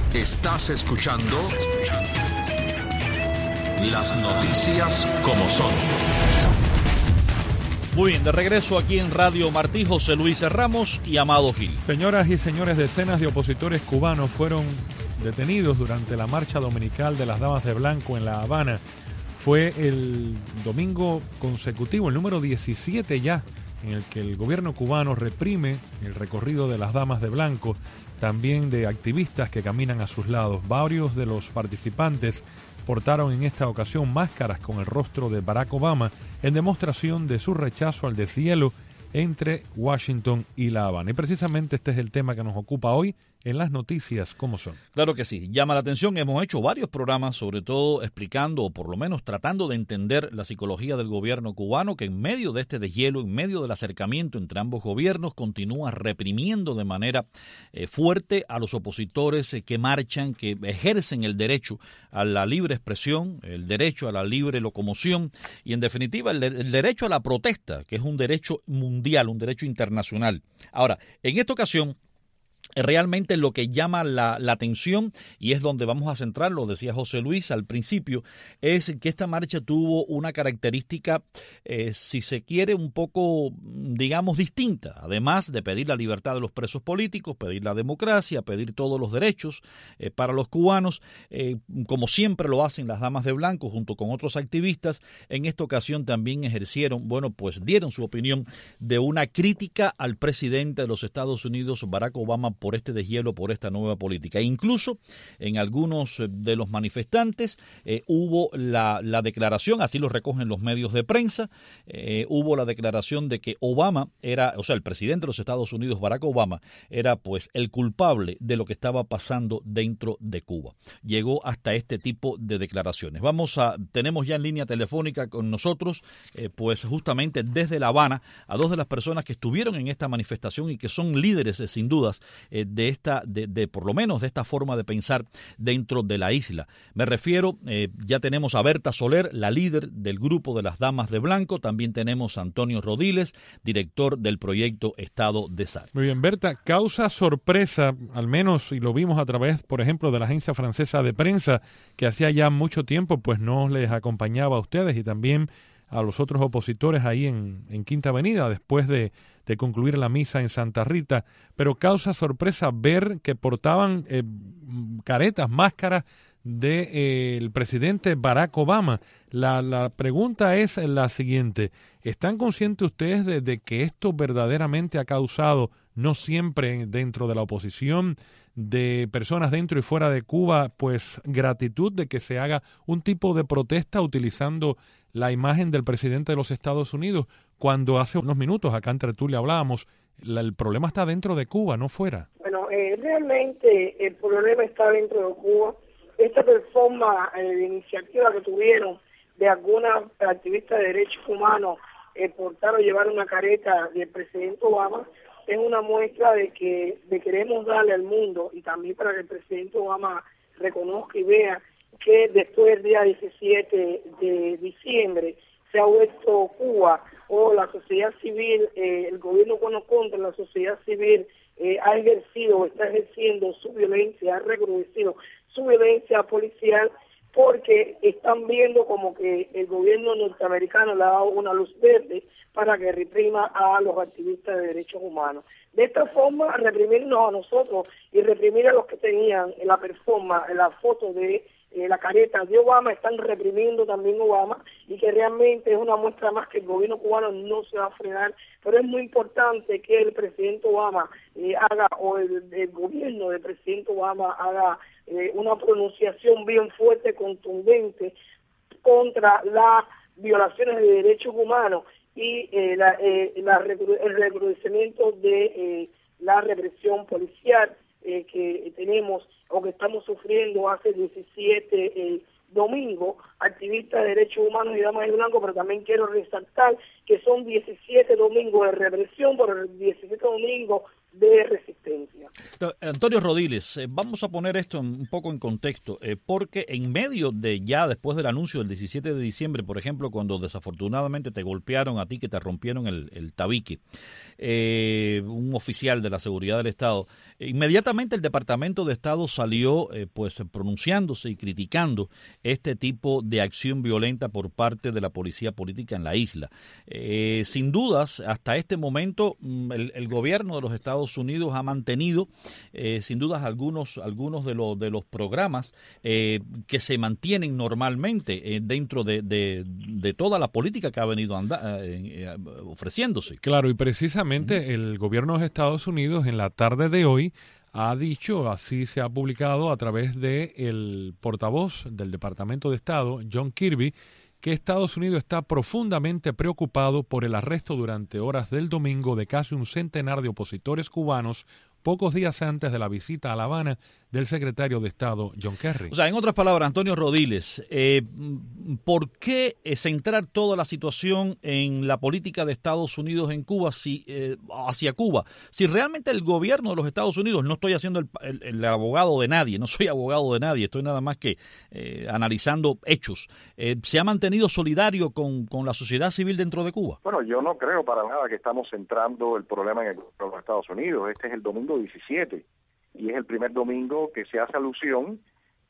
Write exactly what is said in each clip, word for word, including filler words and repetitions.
Estás escuchando Las Noticias como son. Muy bien, de regreso aquí en Radio Martí, José Luis Ramos y Amado Gil. Señoras y señores, decenas de opositores cubanos fueron detenidos durante la marcha dominical de las Damas de Blanco en La Habana. Fue el domingo consecutivo, el número diecisiete ya, en el que el gobierno cubano reprime el recorrido de las Damas de Blanco, también de activistas que caminan a sus lados. Varios de los participantes portaron en esta ocasión máscaras con el rostro de Barack Obama en demostración de su rechazo al deshielo entre Washington y La Habana. Y precisamente este es el tema que nos ocupa hoy en Las Noticias como son. Claro que sí, llama la atención. Hemos hecho varios programas, sobre todo explicando o por lo menos tratando de entender la psicología del gobierno cubano, que en medio de este deshielo, en medio del acercamiento entre ambos gobiernos, continúa reprimiendo de manera eh, fuerte a los opositores eh, que marchan, que ejercen el derecho a la libre expresión, el derecho a la libre locomoción y en definitiva el, el derecho a la protesta, que es un derecho mundial, un derecho internacional. Ahora, en esta ocasión, realmente lo que llama la, la atención, y es donde vamos a centrar, lo decía José Luis al principio, es que esta marcha tuvo una característica, eh, si se quiere, un poco, digamos, distinta. Además de pedir la libertad de los presos políticos, pedir la democracia, pedir todos los derechos eh, para los cubanos, eh, como siempre lo hacen las Damas de Blanco junto con otros activistas, en esta ocasión también ejercieron, bueno, pues dieron su opinión de una crítica al presidente de los Estados Unidos, Barack Obama, por este deshielo, por esta nueva política. E incluso en algunos de los manifestantes eh, hubo la, la declaración, así lo recogen los medios de prensa, eh, hubo la declaración de que Obama era, o sea, el presidente de los Estados Unidos, Barack Obama, era pues el culpable de lo que estaba pasando dentro de Cuba. Llegó hasta este tipo de declaraciones. Vamos a, tenemos ya en línea telefónica con nosotros, eh, pues justamente desde La Habana, a dos de las personas que estuvieron en esta manifestación y que son líderes, eh, sin dudas, Eh, de esta, de, de por lo menos de esta forma de pensar dentro de la isla. Me refiero, eh, ya tenemos a Berta Soler, la líder del grupo de las Damas de Blanco, también tenemos a Antonio Rodiles, director del proyecto Estado de Sal. Muy bien, Berta, causa sorpresa, al menos, y lo vimos a través, por ejemplo, de la agencia francesa de prensa, que hacía ya mucho tiempo pues no les acompañaba a ustedes y también a los otros opositores ahí en, en Quinta Avenida, después de, de concluir la misa en Santa Rita, pero causa sorpresa ver que portaban eh, caretas, máscaras del de, eh, presidente Barack Obama. La, la pregunta es la siguiente: ¿están conscientes ustedes de, de que esto verdaderamente ha causado, no siempre dentro de la oposición, de personas dentro y fuera de Cuba, pues gratitud de que se haga un tipo de protesta utilizando la imagen del presidente de los Estados Unidos, cuando hace unos minutos acá en Tertulia hablábamos, la, el problema está dentro de Cuba, no fuera? Bueno, eh, realmente el problema está dentro de Cuba. Esta performance eh, de iniciativa que tuvieron de algunas activistas de derechos humanos, eh, portar o llevar una careta del presidente Obama, es una muestra de que de queremos darle al mundo, y también para que el presidente Obama reconozca y vea que después del día diecisiete de diciembre se ha vuelto Cuba, o la sociedad civil, eh, el gobierno bueno contra la sociedad civil eh, ha ejercido o está ejerciendo su violencia, ha recrudecido su violencia policial, porque están viendo como que el gobierno norteamericano le ha dado una luz verde para que reprima a los activistas de derechos humanos. De esta forma, reprimirnos a nosotros y reprimir a los que tenían en la performance, en la foto de eh, la careta de Obama, están reprimiendo también Obama, y que realmente es una muestra más que el gobierno cubano no se va a frenar. Pero es muy importante que el presidente Obama eh, haga, o el, el gobierno del presidente Obama haga eh, una pronunciación bien fuerte, contundente, contra las violaciones de derechos humanos y eh, la, eh, la, el recrudecimiento de eh, la represión policial eh, que tenemos o que estamos sufriendo hace diecisiete eh, domingo, activistas de derechos humanos y damas de blanco, pero también quiero resaltar que son diecisiete domingos de represión, pero diecisiete domingos de resistencia. Antonio Rodiles, eh, vamos a poner esto un poco en contexto, eh, porque en medio de ya después del anuncio del diecisiete de diciembre, por ejemplo, cuando desafortunadamente te golpearon a ti, que te rompieron el, el tabique, eh, un oficial de la seguridad del Estado, Inmediatamente el Departamento de Estado salió eh, pues pronunciándose y criticando este tipo de acción violenta por parte de la policía política en la isla. Eh, sin dudas, hasta este momento el, el gobierno de los Estados Unidos ha mantenido eh, sin dudas algunos algunos de los de los programas eh, que se mantienen normalmente eh, dentro de, de, de toda la política que ha venido anda, eh, eh, ofreciéndose. Claro, y precisamente uh-huh. el gobierno de los Estados Unidos en la tarde de hoy ha dicho, así se ha publicado a través de el portavoz del Departamento de Estado, John Kirby, que Estados Unidos está profundamente preocupado por el arresto durante horas del domingo de casi un centenar de opositores cubanos pocos días antes de la visita a La Habana del secretario de Estado John Kerry. O sea, en otras palabras, Antonio Rodiles, eh, ¿por qué centrar toda la situación en la política de Estados Unidos en Cuba, si, eh, hacia Cuba? Si realmente el gobierno de los Estados Unidos, no estoy haciendo el, el, el abogado de nadie, no soy abogado de nadie, estoy nada más que eh, analizando hechos, eh, ¿se ha mantenido solidario con, con la sociedad civil dentro de Cuba? Bueno, yo no creo para nada que estamos centrando el problema en el gobierno de los Estados Unidos. Este es el domingo diecisiete y es el primer domingo que se hace alusión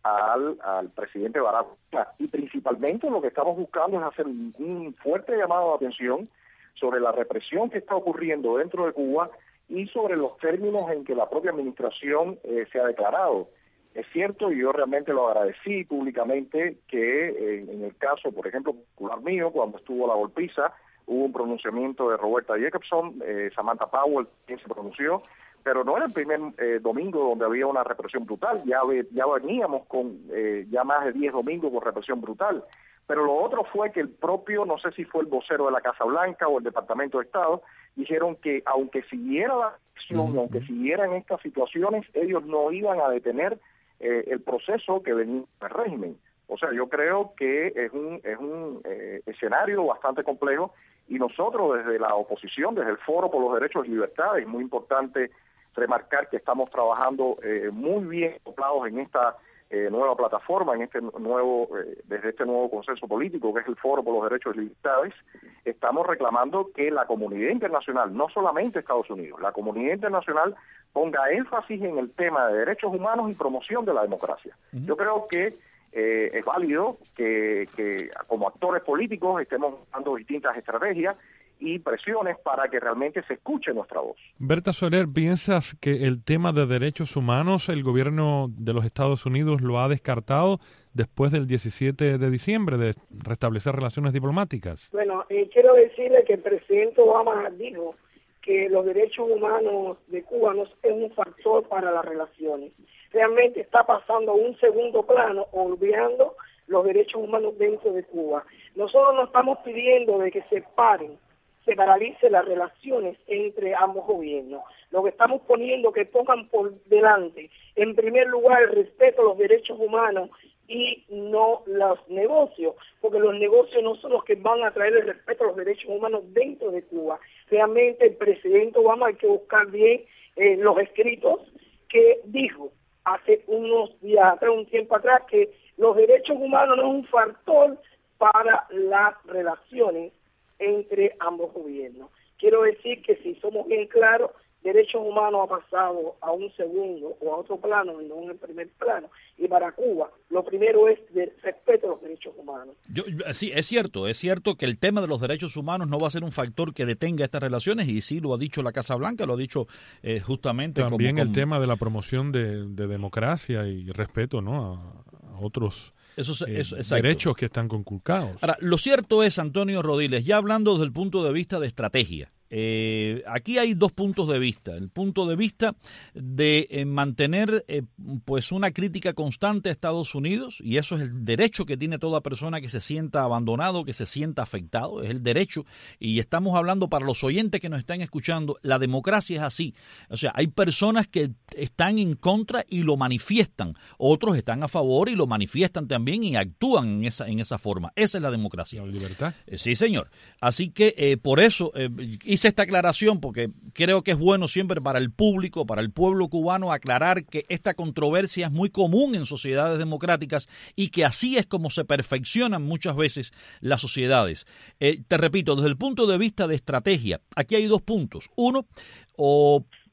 al, al presidente Barack Obama, y principalmente lo que estamos buscando es hacer un, un fuerte llamado de atención sobre la represión que está ocurriendo dentro de Cuba y sobre los términos en que la propia administración eh, se ha declarado. Es cierto, y yo realmente lo agradecí públicamente, que eh, en el caso, por ejemplo, particular mío, cuando estuvo la golpiza, hubo un pronunciamiento de Roberta Jacobson, eh, Samantha Powell, quien se pronunció, pero no era el primer eh, domingo donde había una represión brutal, ya, ya veníamos con eh, ya más de diez domingos con represión brutal, pero lo otro fue que el propio, no sé si fue el vocero de la Casa Blanca o el Departamento de Estado, dijeron que aunque siguiera la acción, uh-huh. aunque siguieran estas situaciones, ellos no iban a detener eh, el proceso que venía del régimen. O sea, yo creo que es un, es un eh, escenario bastante complejo, y nosotros desde la oposición, desde el Foro por los Derechos y Libertades, es muy importante remarcar que estamos trabajando eh, muy bien acoplados en esta eh, nueva plataforma, en este nuevo, eh, desde este nuevo consenso político que es el Foro por los Derechos y Libertades. Estamos reclamando que la comunidad internacional, no solamente Estados Unidos, la comunidad internacional ponga énfasis en el tema de derechos humanos y promoción de la democracia. Uh-huh. Yo creo que eh, es válido que, que como actores políticos estemos dando distintas estrategias y presiones para que realmente se escuche nuestra voz. Berta Soler, ¿piensas que el tema de derechos humanos el gobierno de los Estados Unidos lo ha descartado después del diecisiete de diciembre de restablecer relaciones diplomáticas? Bueno, eh, quiero decirle que el presidente Obama dijo que los derechos humanos de Cuba no es un factor para las relaciones. Realmente está pasando a un segundo plano, olvidando los derechos humanos dentro de Cuba. Nosotros no estamos pidiendo de que se paren, se paralice las relaciones entre ambos gobiernos. Lo que estamos poniendo que pongan por delante, en primer lugar, el respeto a los derechos humanos y no los negocios, porque los negocios no son los que van a traer el respeto a los derechos humanos dentro de Cuba. Realmente el presidente Obama, hay que buscar bien eh, los escritos que dijo hace unos días atrás, un tiempo atrás, que los derechos humanos no es un factor para las relaciones entre ambos gobiernos. Quiero decir que si somos bien claros, derechos humanos ha pasado a un segundo o a otro plano y no en el primer plano. Y para Cuba, lo primero es el respeto a los derechos humanos. Yo, sí, es cierto, es cierto que el tema de los derechos humanos no va a ser un factor que detenga estas relaciones, y sí lo ha dicho la Casa Blanca, lo ha dicho eh, justamente. También como, el como... tema de la promoción de, de democracia y respeto, ¿no?, a, a otros Eso es, eh, derechos que están conculcados. Ahora, lo cierto es, Antonio Rodiles, ya hablando desde el punto de vista de estrategia, eh, aquí hay dos puntos de vista. El punto de vista de eh, mantener eh, pues una crítica constante a Estados Unidos, y eso es el derecho que tiene toda persona que se sienta abandonado, que se sienta afectado, es el derecho, y estamos hablando para los oyentes que nos están escuchando, la democracia es así. O sea, hay personas que están en contra y lo manifiestan, otros están a favor y lo manifiestan también y actúan en esa, en esa forma. Esa es la democracia. La libertad. Eh, sí, señor. Así que eh, por eso eh, hice esta aclaración, porque creo que es bueno siempre para el público, para el pueblo cubano, aclarar que esta controversia es muy común en sociedades democráticas y que así es como se perfeccionan muchas veces las sociedades. Eh, te repito, desde el punto de vista de estrategia, aquí hay dos puntos. Uno, o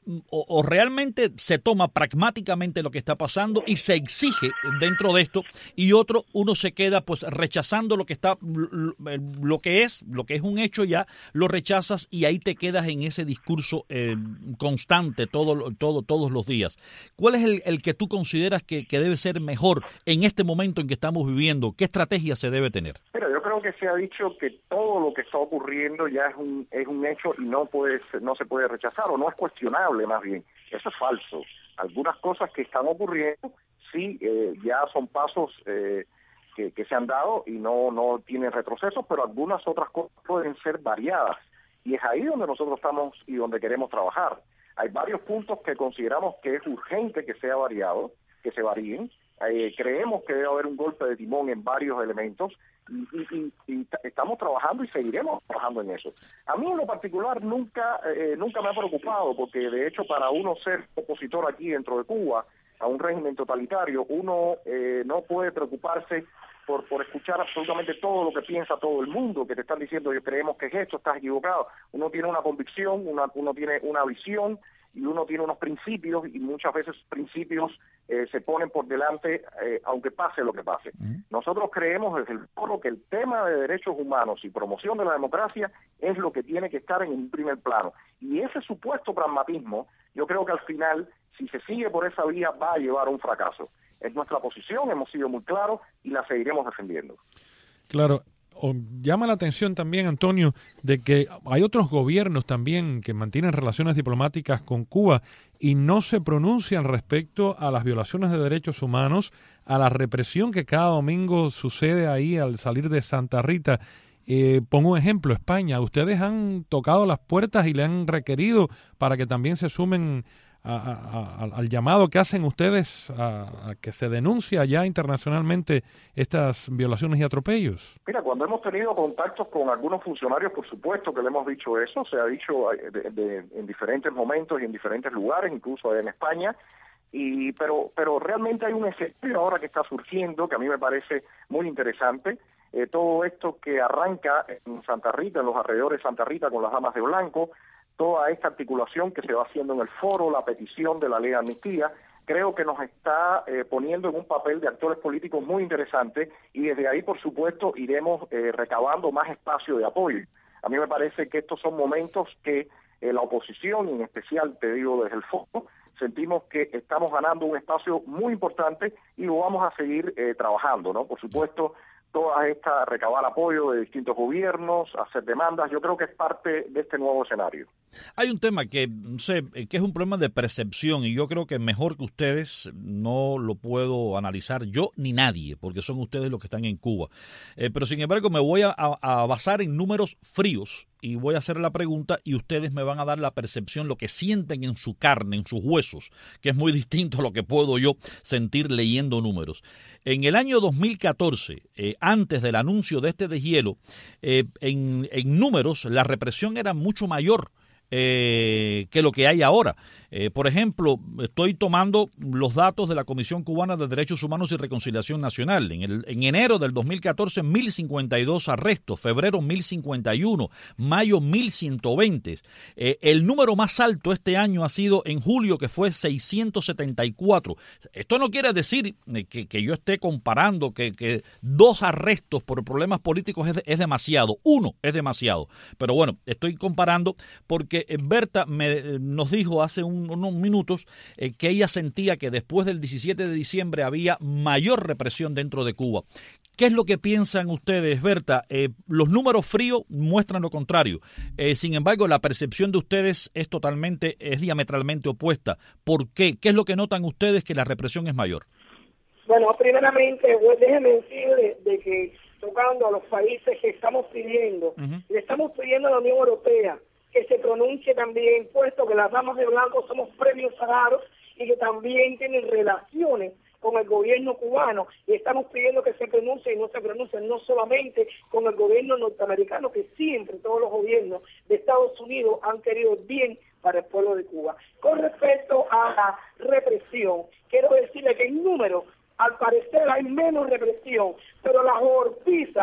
o, o realmente se toma pragmáticamente lo que está pasando y se exige dentro de esto, y otro, uno se queda pues rechazando lo que está, lo, lo que es, lo que es un hecho ya, lo rechazas y ahí te quedas en ese discurso eh, constante todo, todo, todos los días. ¿Cuál es el, el que tú consideras que, que debe ser mejor en este momento en que estamos viviendo? ¿Qué estrategia se debe tener? Mira, yo creo que se ha dicho que todo lo que está ocurriendo ya es un es un hecho y no puede no se puede rechazar o no es cuestionable, más bien. Eso es falso. Algunas cosas que están ocurriendo sí eh, ya son pasos eh, que, que se han dado y no no tienen retrocesos, pero algunas otras cosas pueden ser variadas y es ahí donde nosotros estamos y donde queremos trabajar. Hay varios puntos que consideramos que es urgente que sea variado, que se varíen. Eh, creemos que debe haber un golpe de timón en varios elementos y, y, y, y estamos trabajando y seguiremos trabajando en eso. A mí en lo particular nunca eh, nunca me ha preocupado, porque de hecho para uno ser opositor aquí dentro de Cuba a un régimen totalitario, uno eh, no puede preocuparse por, por escuchar absolutamente todo lo que piensa todo el mundo, que te están diciendo yo creemos que es esto, estás equivocado. Uno tiene una convicción, una, uno tiene una visión y uno tiene unos principios y muchas veces principios eh, se ponen por delante eh, aunque pase lo que pase. Uh-huh. Nosotros creemos desde el foro que el tema de derechos humanos y promoción de la democracia es lo que tiene que estar en un primer plano. Y ese supuesto pragmatismo, yo creo que al final, si se sigue por esa vía, va a llevar a un fracaso. Es nuestra posición, hemos sido muy claros y la seguiremos defendiendo. Claro. O llama la atención también, Antonio, de que hay otros gobiernos también que mantienen relaciones diplomáticas con Cuba y no se pronuncian respecto a las violaciones de derechos humanos, a la represión que cada domingo sucede ahí al salir de Santa Rita. Eh, pongo un ejemplo, España. Ustedes han tocado las puertas y le han requerido para que también se sumen A, a, a, al llamado que hacen ustedes a, a que se denuncia ya internacionalmente estas violaciones y atropellos. Mira, cuando hemos tenido contactos con algunos funcionarios, por supuesto que le hemos dicho eso, se ha dicho de, de, en diferentes momentos y en diferentes lugares, incluso en España, y pero pero realmente hay un escenario ahora que está surgiendo que a mí me parece muy interesante. Eh, todo esto que arranca en Santa Rita, en los alrededores de Santa Rita con las damas de blanco, toda esta articulación que se va haciendo en el foro, la petición de la ley de amnistía, creo que nos está eh, poniendo en un papel de actores políticos muy interesante y desde ahí, por supuesto, iremos eh, recabando más espacio de apoyo. A mí me parece que estos son momentos que eh, la oposición, y en especial, te digo, desde el foro, sentimos que estamos ganando un espacio muy importante y lo vamos a seguir eh, trabajando, ¿no? Por supuesto, todas estas, recabar apoyo de distintos gobiernos, hacer demandas, yo creo que es parte de este nuevo escenario. Hay un tema que, no sé, que es un problema de percepción y yo creo que mejor que ustedes no lo puedo analizar yo ni nadie, porque son ustedes los que están en Cuba. Eh, pero sin embargo me voy a, a basar en números fríos y voy a hacer la pregunta y ustedes me van a dar la percepción, lo que sienten en su carne, en sus huesos, que es muy distinto a lo que puedo yo sentir leyendo números. En el año dos mil catorce, eh, antes del anuncio de este deshielo, eh, en, en números la represión era mucho mayor Eh, que lo que hay ahora. Eh, por ejemplo, estoy tomando los datos de la Comisión Cubana de Derechos Humanos y Reconciliación Nacional. En, el, en enero del dos mil catorce, mil cincuenta y dos arrestos, febrero mil cincuenta y uno, mayo mil ciento veinte. Eh, el número más alto este año ha sido en julio, que fue seiscientos setenta y cuatro. Esto no quiere decir que, que yo esté comparando que, que dos arrestos por problemas políticos es, es demasiado. Uno es demasiado. Pero bueno, estoy comparando porque que Berta me, nos dijo hace un, unos minutos eh, que ella sentía que después del diecisiete de diciembre había mayor represión dentro de Cuba. ¿Qué es lo que piensan ustedes, Berta? Eh, los números fríos muestran lo contrario. Eh, sin embargo, la percepción de ustedes es totalmente, es diametralmente opuesta. ¿Por qué? ¿Qué es lo que notan ustedes que la represión es mayor? Bueno, primeramente, pues, déjenme decir de, de que tocando a los países que estamos pidiendo, uh-huh. le estamos pidiendo a la Unión Europea que se pronuncie también, puesto que las damas de blanco somos premios sagrados y que también tienen relaciones con el gobierno cubano, y estamos pidiendo que se pronuncie y no se pronuncie no solamente con el gobierno norteamericano, que siempre todos los gobiernos de Estados Unidos han querido bien para el pueblo de Cuba. Con respecto a la represión, quiero decirle que en número, al parecer hay menos represión, pero las golpizas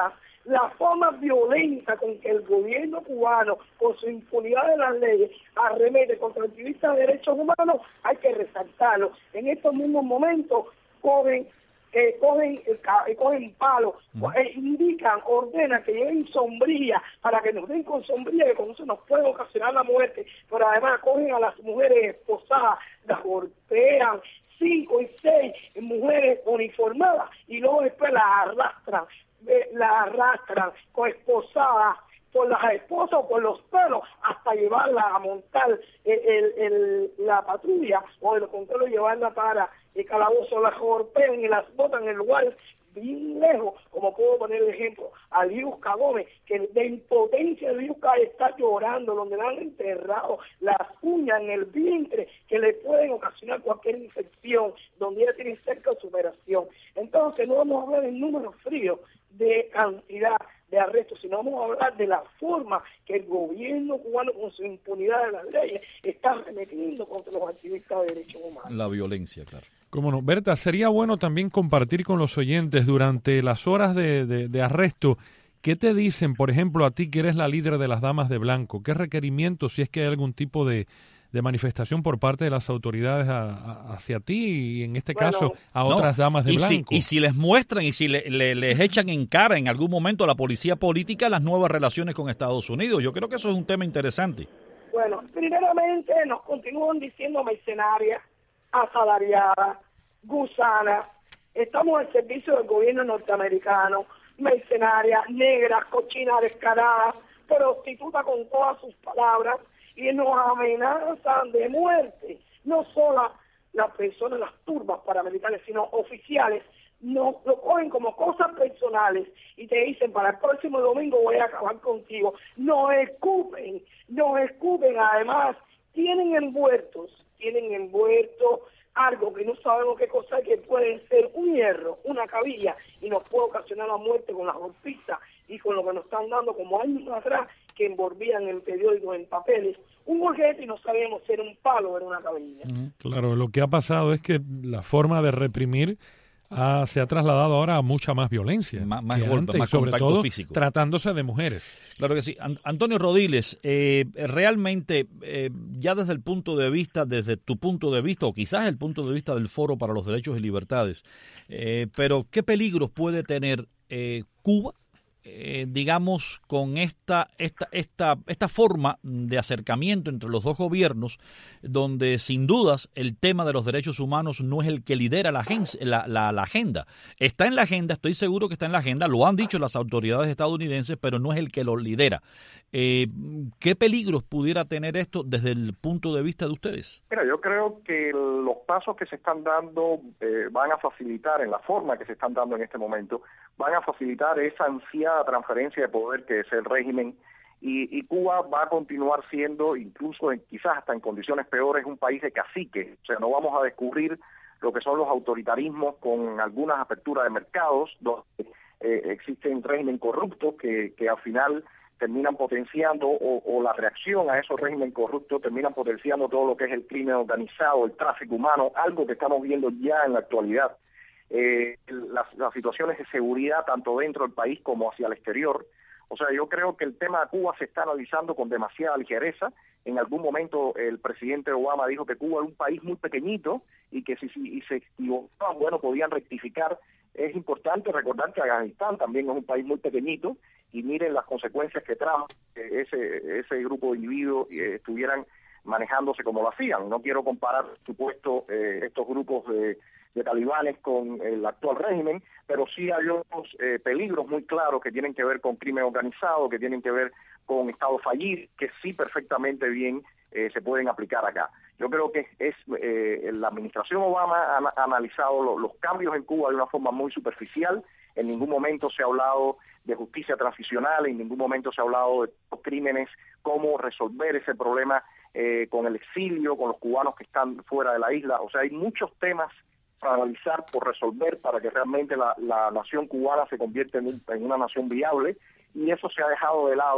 la forma violenta con que el gobierno cubano, con su impunidad de las leyes, arremete contra activistas de derechos humanos, hay que resaltarlo. En estos mismos momentos cogen eh, cogen eh, cogen palos, eh, indican, ordenan que lleven sombría para que nos den con sombría, que con eso nos puede ocasionar la muerte, pero además cogen a las mujeres esposadas, las golpean, cinco y seis mujeres uniformadas, y luego después las arrastran, eh, las arrastran con esposadas por las esposas o por los pelos hasta llevarla a montar el, el, el, la patrulla, o de lo contrario llevarla para el calabozo, las golpean y las botan en el lugar bien lejos, como puedo poner el ejemplo a Liusca Gómez, que de impotencia Liusca está llorando, donde le han enterrado las uñas en el vientre que le pueden ocasionar cualquier infección, donde ella tiene cerca de superación. Entonces no vamos a hablar en números fríos de cantidad de arrestos, sino vamos a hablar de la forma que el gobierno cubano, con su impunidad de las leyes, está arremetiendo contra los activistas de derechos humanos. La violencia, claro. Cómo no. Berta, sería bueno también compartir con los oyentes durante las horas de, de, de arresto, ¿qué te dicen, por ejemplo, a ti que eres la líder de las Damas de Blanco? ¿Qué requerimientos, si es que hay algún tipo de, de manifestación por parte de las autoridades a, a, hacia ti y en este bueno, caso a otras no, damas de y blanco? Si, y si les muestran y si le, le, les echan en cara en algún momento a la policía política las nuevas relaciones con Estados Unidos. Yo creo que eso es un tema interesante. Bueno, primeramente nos continúan diciendo mercenarias, asalariadas, gusanas, estamos al servicio del gobierno norteamericano, mercenarias, negras, cochinas descaradas, prostitutas con todas sus palabras, y nos amenazan de muerte. No solo las personas, las turbas paramilitares, sino oficiales, nos lo cogen como cosas personales y te dicen, para el próximo domingo voy a acabar contigo. Nos escupen, nos escupen. Además, tienen envueltos, tienen envueltos algo que no sabemos qué cosa, que puede ser un hierro, una cabilla, y nos puede ocasionar la muerte con las golpizas y con lo que nos están dando como años atrás, que envolvían en periódicos, en papeles, un objeto y no sabíamos si era un palo o era una cabilla. Claro, lo que ha pasado es que la forma de reprimir ha, se ha trasladado ahora a mucha más violencia. Más, más golpes, más sobre contacto todo físico. Tratándose de mujeres. Claro que sí. An- Antonio Rodiles, eh, realmente, eh, ya desde el punto de vista, desde tu punto de vista, o quizás el punto de vista del Foro para los Derechos y Libertades, eh, pero ¿qué peligros puede tener eh, Cuba? Eh, digamos, con esta, esta, esta, esta forma de acercamiento entre los dos gobiernos, donde sin dudas el tema de los derechos humanos no es el que lidera la, agencia, la, la, la agenda. Está en la agenda, estoy seguro que está en la agenda, lo han dicho las autoridades estadounidenses, pero no es el que lo lidera. Eh, ¿Qué peligros pudiera tener esto desde el punto de vista de ustedes? Mira, yo creo que los pasos que se están dando eh, van a facilitar, en la forma que se están dando en este momento, van a facilitar esa ansiada transferencia de poder que es el régimen, y, y Cuba va a continuar siendo, incluso en, quizás hasta en condiciones peores, un país de caciques. O sea, no vamos a descubrir lo que son los autoritarismos con algunas aperturas de mercados, donde eh, existen régimen corruptos que, que al final terminan potenciando, o, o la reacción a esos regímenes corruptos terminan potenciando todo lo que es el crimen organizado, el tráfico humano, algo que estamos viendo ya en la actualidad. Eh, las, las situaciones de seguridad tanto dentro del país como hacia el exterior. O sea, yo creo que el tema de Cuba se está analizando con demasiada ligereza. En algún momento el presidente Obama dijo que Cuba era un país muy pequeñito y que si, si y se equivocaban, bueno, podían rectificar. Es importante recordar que Afganistán también es un país muy pequeñito, y miren las consecuencias que trajo que ese, ese grupo de individuos eh, estuvieran manejándose como lo hacían. No quiero comparar, por supuesto, eh, estos grupos de, de talibanes con el actual régimen, pero sí hay otros eh, peligros muy claros que tienen que ver con crimen organizado, que tienen que ver con Estado fallido, que sí perfectamente bien eh, se pueden aplicar acá. Yo creo que es eh, la administración Obama ha, ha analizado lo, los cambios en Cuba de una forma muy superficial. En ningún momento se ha hablado de justicia transicional, en ningún momento se ha hablado de los crímenes, cómo resolver ese problema eh, con el exilio, con los cubanos que están fuera de la isla. O sea, hay muchos temas para analizar, por resolver, para que realmente la, la nación cubana se convierta en, un, en una nación viable, y eso se ha dejado de lado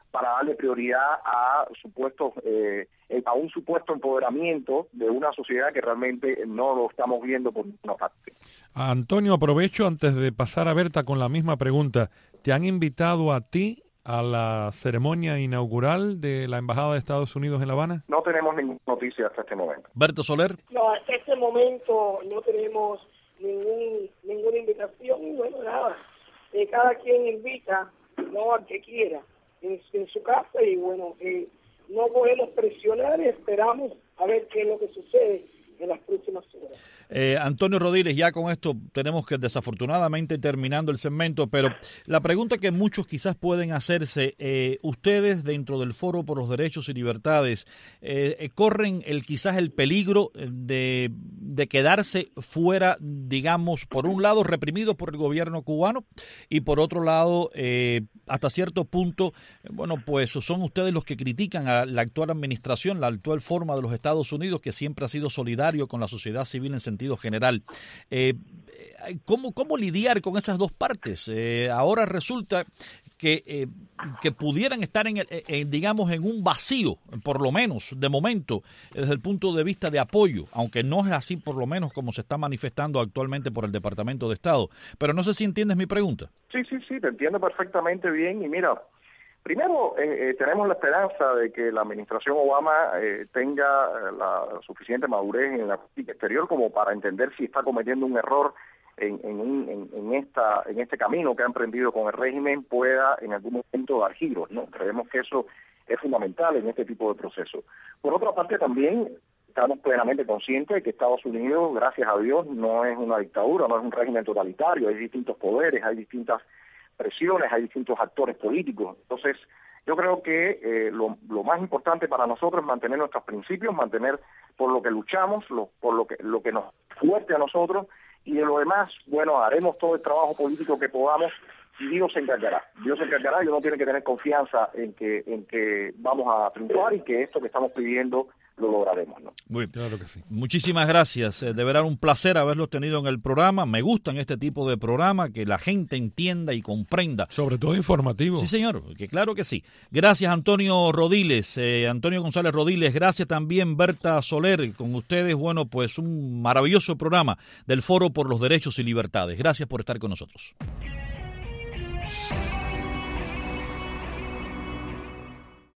para darle prioridad a supuestos eh, a un supuesto empoderamiento de una sociedad que realmente no lo estamos viendo por ninguna parte. Antonio, aprovecho antes de pasar a Berta con la misma pregunta. ¿Te han invitado a ti a la ceremonia inaugural de la Embajada de Estados Unidos en La Habana? No tenemos ninguna noticia hasta este momento. Berta Soler. No, hasta este momento no tenemos ningún ninguna invitación y bueno, nada, eh, cada quien invita, no al que quiera, en, en su casa y bueno, eh, no podemos presionar y esperamos a ver qué es lo que sucede en las próximas horas. Eh, Antonio Rodiles, ya con esto tenemos que desafortunadamente terminando el segmento, pero la pregunta que muchos quizás pueden hacerse, eh, ustedes dentro del Foro por los Derechos y Libertades, eh, eh, corren el quizás el peligro de, de quedarse fuera, digamos, por un lado reprimidos por el gobierno cubano y por otro lado, eh, hasta cierto punto, bueno, pues son ustedes los que critican a la actual administración, la actual forma de los Estados Unidos, que siempre ha sido solidario con la sociedad civil en sentido general. Eh, ¿cómo, ¿Cómo lidiar con esas dos partes? Eh, ahora resulta que, eh, que pudieran estar, en, el, en, digamos, en un vacío, por lo menos, de momento, desde el punto de vista de apoyo, aunque no es así, por lo menos, como se está manifestando actualmente por el Departamento de Estado. Pero no sé si entiendes mi pregunta. Sí, sí, sí, te entiendo perfectamente bien. Y mira, primero, eh, eh, tenemos la esperanza de que la administración Obama eh, tenga la suficiente madurez en la política exterior como para entender si está cometiendo un error en, en, un, en, en, esta, en este camino que ha emprendido con el régimen, pueda en algún momento dar giros, ¿no? Creemos que eso es fundamental en este tipo de procesos. Por otra parte, también estamos plenamente conscientes de que Estados Unidos, gracias a Dios, no es una dictadura, no es un régimen totalitario, hay distintos poderes, hay distintas presiones, hay distintos actores políticos. Entonces, yo creo que eh, lo, lo más importante para nosotros es mantener nuestros principios, mantener por lo que luchamos, lo, por lo que lo que nos fuerte a nosotros, y de lo demás, bueno, haremos todo el trabajo político que podamos y Dios se encargará. Dios se encargará, y uno tiene que tener confianza en que en que vamos a triunfar y que esto que estamos pidiendo lo lograremos, ¿no? Muy bien. Claro que sí. Muchísimas gracias. De verdad un placer haberlos tenido en el programa. Me gustan este tipo de programa, que la gente entienda y comprenda. Sobre todo informativo. Sí, señor, que claro que sí. Gracias, Antonio Rodiles, eh, Antonio González Rodiles. Gracias también, Berta Soler. Con ustedes, bueno, pues un maravilloso programa del Foro por los Derechos y Libertades. Gracias por estar con nosotros.